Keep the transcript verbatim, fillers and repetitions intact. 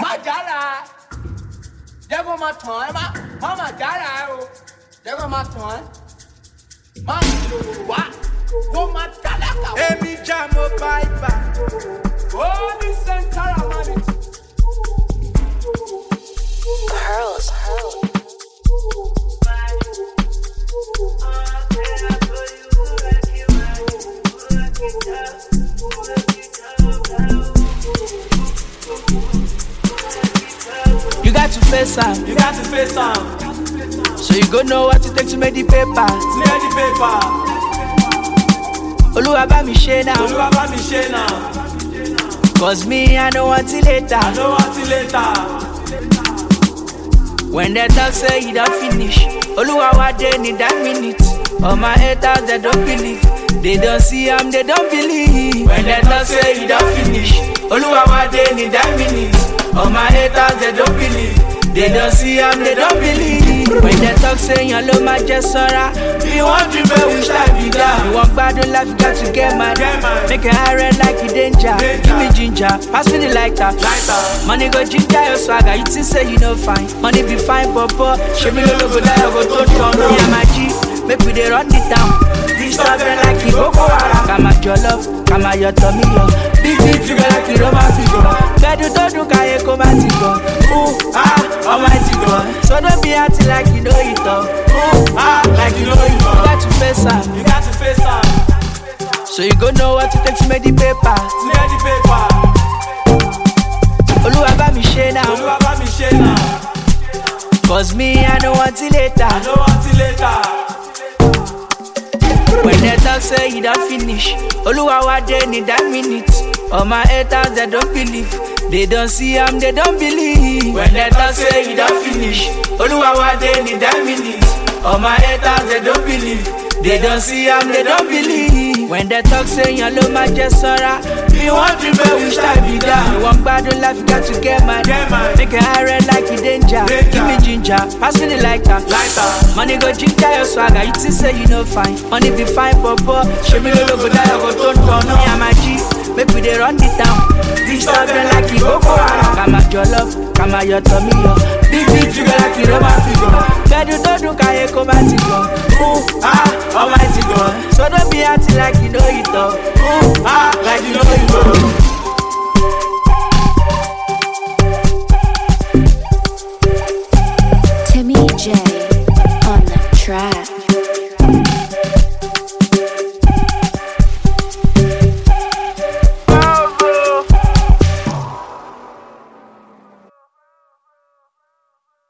má jára jẹ́ kó máa tàn ẹ́ má má má jára ẹ o jẹ́ kó máa tàn ẹ́ má wá kó máa tálákà. Èmi já mo báyìí. Ó ní sẹ́ńtárà mọ́ni. Pearls, pearls. You got to face am. You got to face am. So you go know what it takes to make the paper. Clear the paper. Oluwa bá mi ṣe now. Oluwa bá mi ṣe now. Cause me, I know until later. I know until later. When they talk say you don't finish, Oluwa wa dey need that minute. All my haters they don't believe. They don't see am, they don't believe. When they talk say you don't finish, Oluwa wa dey need that minute. All my haters they don't believe. They don't see am, they don't believe. When they talk say your love my just sora. You want to be wish I be down. You want bad life, you got to get mad. Make it high red like you danger. Give me ginger, pass me the lighter. Money go ginger your swagger. You think say you no fine. Money be fine, papa. Show me logo go die, go touch on. Yeah, my G, make we dey run it down. This stuff like you go Haram. Come at your love, come at your tummy, yo. Big big figure like you Roman figure. Bedu don't do kaya come at it go. Ooh ah, almighty God. So don't be acting like you know it all. Ooh ah, like you know it all. You got to face am. You got to face am. So you go know what it takes to make the paper. Clear the paper. Oluwa bá mi ṣe now. Oluwa bá mi ṣe now. Cause me, I know until later. I know until later. When they talk say you don't finish, Oluwa wa dey need that minute. All my haters they don't believe. They don't see am, they don't believe. When they talk say you don't finish, Oluwa wa dey need that minute. All my haters they don't believe. They don't see am, they don't believe. When they talk say your love my just sora. You want to be wish I be down. You want bad life, you got to get mad. Make it high red like you danger. Give me ginger, pass me the lighter. Money go ginger your swagger. You think say you no fine. Money be fine, papa. Show me logo go die, go turn turn. Me and my G, make we dey run it down. This stuff like you go Haram. Come at your love, come at your tummy, yo. Big big figure like you Roman figure. Bedu don't do kaya come at it go. Ooh ah, almighty God. So don't be acting like you know it all. Ooh ah, like you know it all.